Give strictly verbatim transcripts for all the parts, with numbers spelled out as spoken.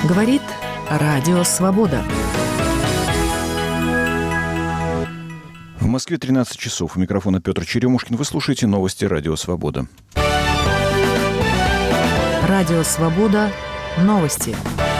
Говорит Радио Свобода. В Москве тринадцать часов. У микрофона Петр Черемушкин. Вы слушаете новости Радио Свобода. Радио Свобода. Новости.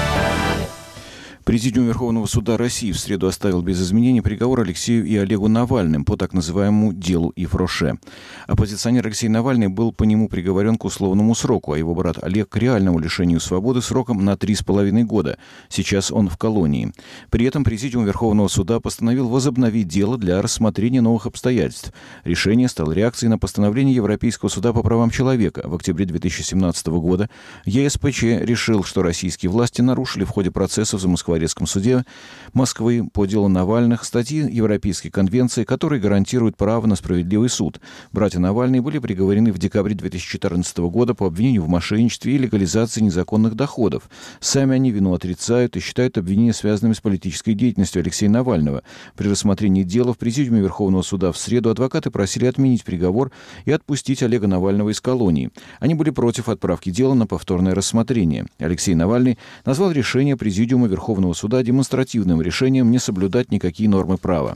Президиум Верховного суда России в среду оставил без изменений приговор Алексею и Олегу Навальным по так называемому делу Ив Роше. Оппозиционер Алексей Навальный был по нему приговорен к условному сроку, а его брат Олег к реальному лишению свободы сроком на три с половиной года. Сейчас он в колонии. При этом Президиум Верховного суда постановил возобновить дело для рассмотрения новых обстоятельств. Решение стало реакцией на постановление Европейского суда по правам человека. В октябре две тысячи семнадцатого года Е С П Ч решил, что российские власти нарушили в ходе процесса в Замоскворецком суде Москвы по делу Навальных статьи Европейской конвенции, которые гарантируют право на справедливый суд. Братья Навальные были приговорены в декабре две тысячи четырнадцатого года по обвинению в мошенничестве и легализации незаконных доходов. Сами они вину отрицают и считают обвинения связанными с политической деятельностью Алексея Навального. При рассмотрении дела в Президиуме Верховного суда в среду адвокаты просили отменить приговор и отпустить Олега Навального из колонии. Они были против отправки дела на повторное рассмотрение. Алексей Навальный назвал решение Президиума Верховного суда демонстративным решением не соблюдать никакие нормы права.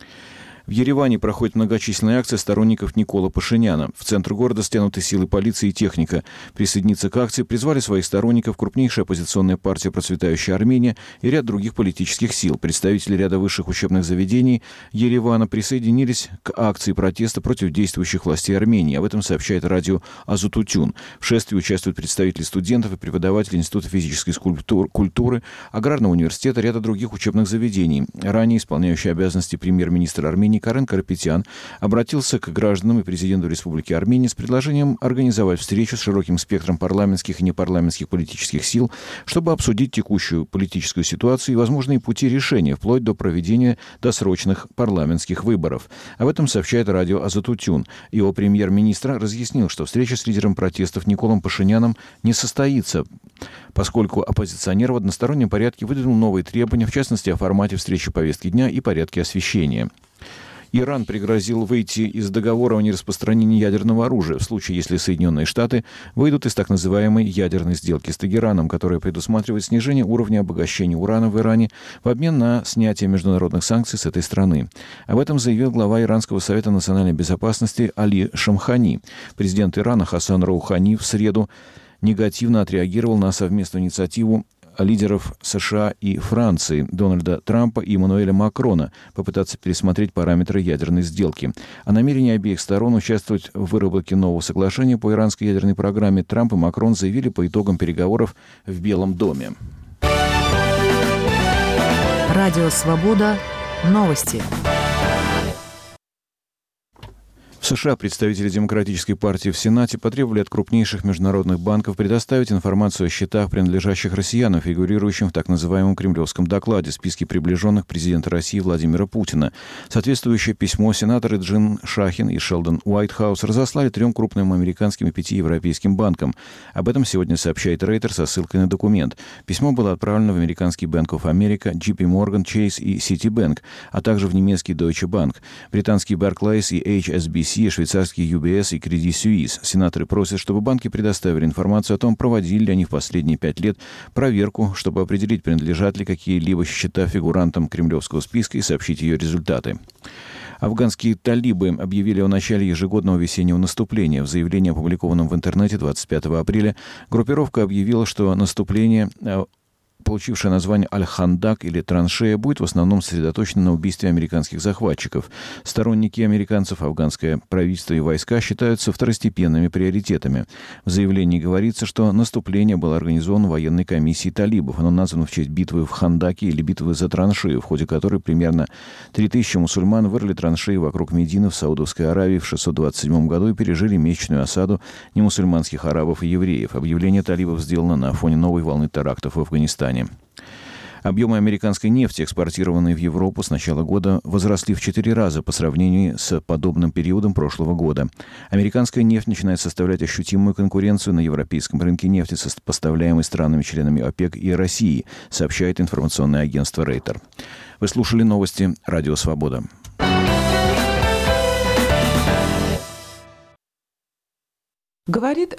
В Ереване проходит многочисленная акция сторонников Никола Пашиняна. В центр города стянуты силы полиции и техника. Присоединиться к акции призвали своих сторонников крупнейшая оппозиционная партия «Процветающая Армения» и ряд других политических сил. Представители ряда высших учебных заведений Еревана присоединились к акции протеста против действующих властей Армении. Об этом сообщает радио Азутутюн. В шествии участвуют представители студентов и преподаватели Института физической культуры, Аграрного университета, ряда других учебных заведений. Ранее исполняющий обязанности премьер-министра Армении Карен Карапетян обратился к гражданам и президенту Республики Армения с предложением организовать встречу с широким спектром парламентских и непарламентских политических сил, чтобы обсудить текущую политическую ситуацию и возможные пути решения, вплоть до проведения досрочных парламентских выборов. Об этом сообщает радио Азатутюн. Его премьер-министр разъяснил, что встреча с лидером протестов Николом Пашиняном не состоится, поскольку оппозиционер в одностороннем порядке выдвинул новые требования, в частности, о формате встречи повестки дня и порядке освещения. Иран пригрозил выйти из договора о нераспространении ядерного оружия в случае, если Соединенные Штаты выйдут из так называемой ядерной сделки с Тегераном, которая предусматривает снижение уровня обогащения урана в Иране в обмен на снятие международных санкций с этой страны. Об этом заявил глава Иранского совета национальной безопасности Али Шамхани. Президент Ирана Хасан Роухани в среду негативно отреагировал на совместную инициативу лидеров США и Франции, Дональда Трампа и Эммануэля Макрона, попытаться пересмотреть параметры ядерной сделки. О намерении обеих сторон участвовать в выработке нового соглашения по иранской ядерной программе Трамп и Макрон заявили по итогам переговоров в Белом доме. Радио Свобода. Новости. В США представители Демократической партии в Сенате потребовали от крупнейших международных банков предоставить информацию о счетах, принадлежащих россиянам, фигурирующим в так называемом кремлевском докладе, списке приближенных президента России Владимира Путина. Соответствующее письмо сенаторы Джин Шахин и Шелдон Уайтхаус разослали трем крупным американским и пяти европейским банкам. Об этом сегодня сообщает Рейтер со ссылкой на документ. Письмо было отправлено в американский Bank of America, Джей Пи Morgan Chase и Citibank, а также в немецкий Deutsche Bank, британский Barclays и Эйч Эс Би Си, швейцарские Ю Би Эс и Credit Suisse. Сенаторы просят, чтобы банки предоставили информацию о том, проводили ли они в последние пять лет проверку, чтобы определить, принадлежат ли какие-либо счета фигурантам кремлевского списка и сообщить ее результаты. Афганские талибы объявили о начале ежегодного весеннего наступления. В заявлении, опубликованном в интернете двадцать пятого апреля, группировка объявила, что наступление, получившее название Аль-Хандак или траншея, будет в основном сосредоточено на убийстве американских захватчиков. Сторонники американцев, афганское правительство и войска считаются второстепенными приоритетами. В заявлении говорится, что наступление было организовано военной комиссией талибов. Оно названо в честь битвы в Хандаке или битвы за траншею, в ходе которой примерно три тысячи мусульман вырыли траншеи вокруг Медины в Саудовской Аравии в шестьсот двадцать седьмом году и пережили месячную осаду немусульманских арабов и евреев. Объявление талибов сделано на фоне новой волны терактов в Афганистане. Объемы американской нефти, экспортированные в Европу с начала года, возросли в четыре раза по сравнению с подобным периодом прошлого года. Американская нефть начинает составлять ощутимую конкуренцию на европейском рынке нефти, поставляемой странами-членами ОПЕК и России, сообщает информационное агентство Рейтер. Вы слушали новости Радио Свобода. Говорит